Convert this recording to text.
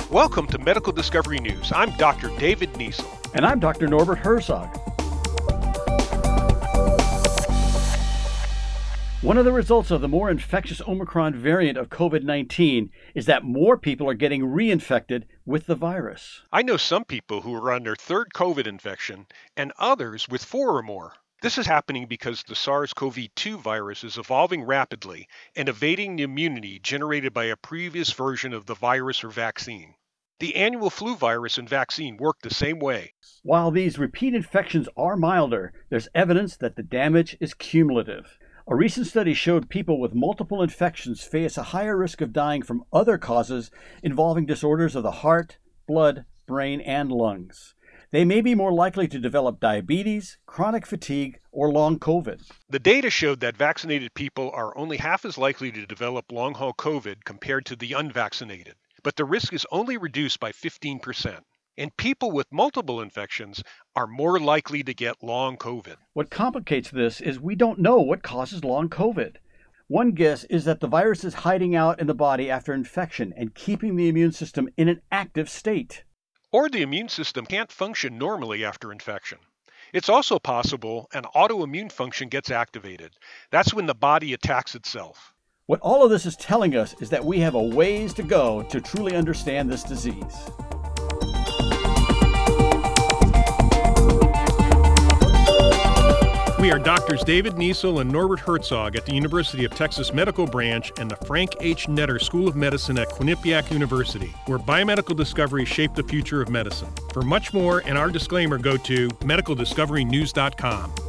Welcome to Medical Discovery News. I'm Dr. David Niesel. And I'm Dr. Norbert Herzog. One of the results of the more infectious Omicron variant of COVID-19 is that more people are getting reinfected with the virus. I know some people who are on their third COVID infection and others with 4 or more. This is happening because the SARS-CoV-2 virus is evolving rapidly and evading the immunity generated by a previous version of the virus or vaccine. The annual flu virus and vaccine work the same way. While these repeat infections are milder, there's evidence that the damage is cumulative. A recent study showed people with multiple infections face a higher risk of dying from other causes involving disorders of the heart, blood, brain, and lungs. They may be more likely to develop diabetes, chronic fatigue, or long COVID. The data showed that vaccinated people are only half as likely to develop long-haul COVID compared to the unvaccinated, but the risk is only reduced by 15%. And people with multiple infections are more likely to get long COVID. What complicates this is we don't know what causes long COVID. One guess is that the virus is hiding out in the body after infection and keeping the immune system in an active state. Or the immune system can't function normally after infection. It's also possible an autoimmune function gets activated. That's when the body attacks itself. What all of this is telling us is that we have a ways to go to truly understand this disease. We are Doctors David Niesel and Norbert Herzog at the University of Texas Medical Branch and the Frank H. Netter School of Medicine at Quinnipiac University, where biomedical discoveries shape the future of medicine. For much more and our disclaimer, go to medicaldiscoverynews.com.